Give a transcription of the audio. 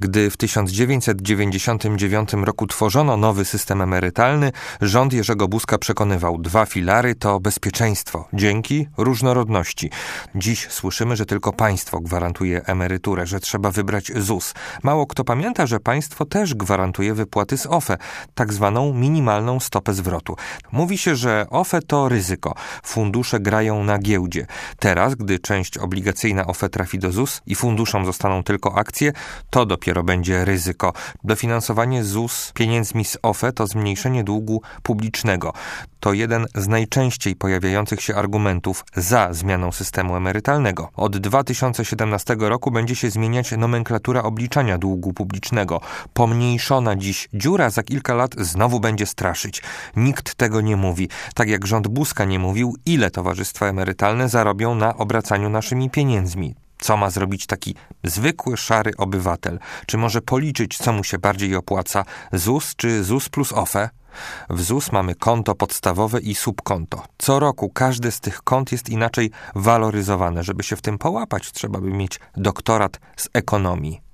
Gdy w 1999 roku tworzono nowy system emerytalny, rząd Jerzego Buzka przekonywał, 2 filary to bezpieczeństwo, dzięki różnorodności. Dziś słyszymy, że tylko państwo gwarantuje emeryturę, że trzeba wybrać ZUS. Mało kto pamięta, że państwo też gwarantuje wypłaty z OFE, tak zwaną minimalną stopę zwrotu. Mówi się, że OFE to ryzyko. Fundusze grają na giełdzie. Teraz, gdy część obligacyjna OFE trafi do ZUS i funduszom zostaną tylko akcje, to dopiero będzie ryzyko. Dofinansowanie ZUS pieniędzmi z OFE to zmniejszenie długu publicznego. To jeden z najczęściej pojawiających się argumentów za zmianą systemu emerytalnego. Od 2017 roku będzie się zmieniać nomenklatura obliczania długu publicznego. Pomniejszona dziś dziura za kilka lat znowu będzie straszyć. Nikt tego nie mówi. Tak jak rząd Buzka nie mówił, ile towarzystwa emerytalne zarobią na obracaniu naszymi pieniędzmi. Co ma zrobić taki zwykły, szary obywatel? Czy może policzyć, co mu się bardziej opłaca? ZUS czy ZUS plus OFE? W ZUS mamy konto podstawowe i subkonto. Co roku każde z tych kont jest inaczej waloryzowane. Żeby się w tym połapać, trzeba by mieć doktorat z ekonomii.